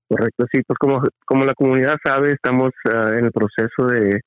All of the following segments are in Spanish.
Correcto, sí, pues como la comunidad sabe, estamos en el proceso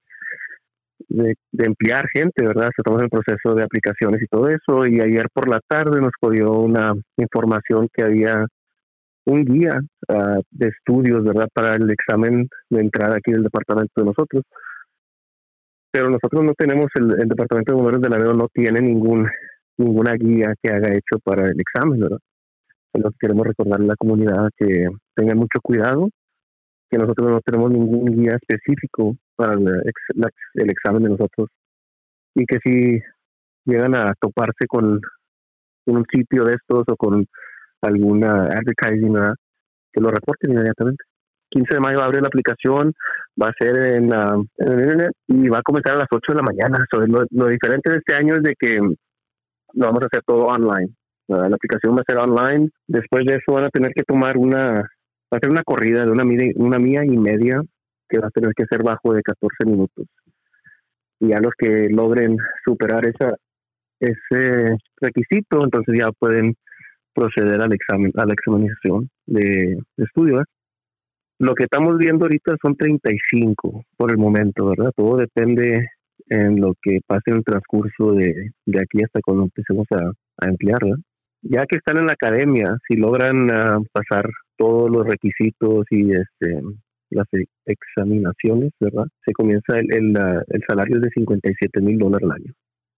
de emplear gente, ¿verdad? Estamos en el proceso de aplicaciones y todo eso, y ayer por la tarde nos dio una información que había un guía de estudios, ¿verdad? Para el examen de entrada aquí del departamento de nosotros, pero nosotros no tenemos, el departamento de bomberos de Laredo no tiene ninguna guía que haga hecho para el examen, ¿verdad? Entonces queremos recordarle a la comunidad que tengan mucho cuidado, que nosotros no tenemos ningún guía específico para el examen de nosotros, y que si llegan a toparse con un sitio de estos o con alguna advertising, ¿verdad? Que lo reporten inmediatamente. 15 de mayo abre la aplicación, va a ser en el internet y va a comenzar a las 8 de la mañana. Lo diferente de este año es de que lo vamos a hacer todo online, ¿verdad? La aplicación va a ser online. Después de eso van a tener que tomar va a ser una corrida de una milla y media que va a tener que ser bajo de 14 minutos. Y a los que logren superar ese requisito, entonces ya pueden proceder al examen, a la examinación de estudio, ¿verdad? Lo que estamos viendo ahorita son 35 por el momento, ¿verdad? Todo depende en lo que pase en el transcurso de aquí hasta cuando empecemos a emplear, ¿verdad? Ya que están en la academia, si logran pasar todos los requisitos y las examinaciones, ¿verdad? Se comienza el salario de $57,000 al año.